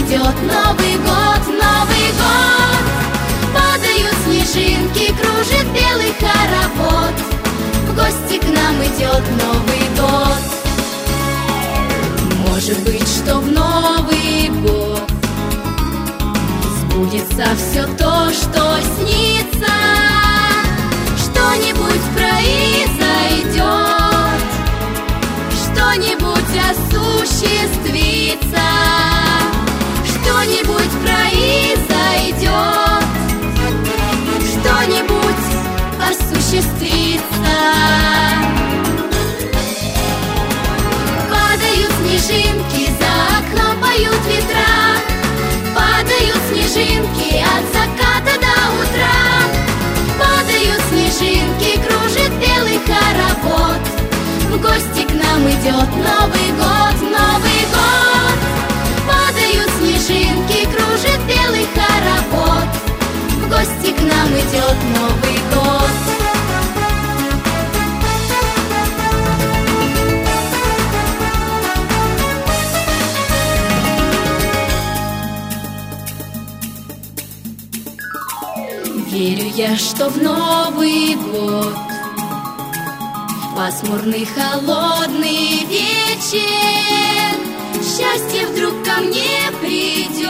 идет Новый год, Новый год. Падают снежинки, кружит белый хоровод. В гости к нам идет Новый год. Может быть, что в Новый год сбудется все то, что снится. Что-нибудь произойдет, что-нибудь осуществится, что-нибудь произойдет, что-нибудь осуществится. Падают снежинки, за окном поют ветра. Падают снежинки от заката до утра. Падают снежинки, кружит белый хоровод. В гости к нам идет Новый год, Новый год. Падают снежинки, кружит белый хоровод. В гости к нам идет Новый год. Верю я, что в Новый год, пасмурный холодный вечер, счастье вдруг ко мне придет,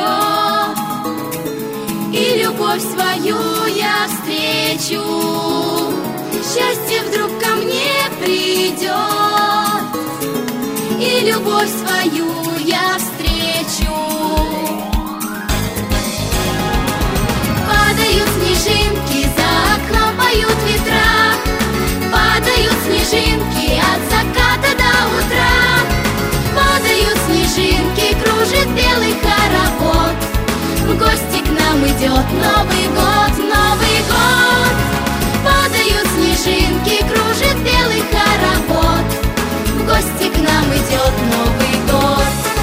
и любовь свою я встречу. Счастье вдруг ко мне придет, и любовь свою я встречу. Падают снежинки, за окном поют ветра. Падают снежинки от заката до утра. Падают снежинки, кружит белый хоровод. В гости к нам идет Новый год, Новый год. Падают снежинки, кружит белый хоровод. В гости к нам идет Новый год.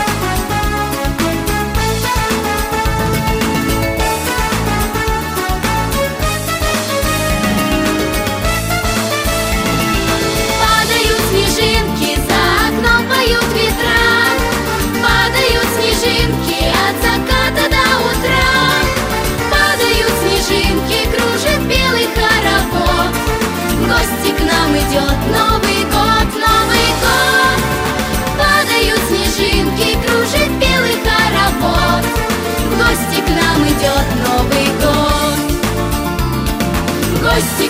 От заката до утра. Падают снежинки, кружит белый хоровод. В гости к нам идет Новый год, Новый год. Падают снежинки, кружит белый хоровод. В гости к нам идет Новый год. В гости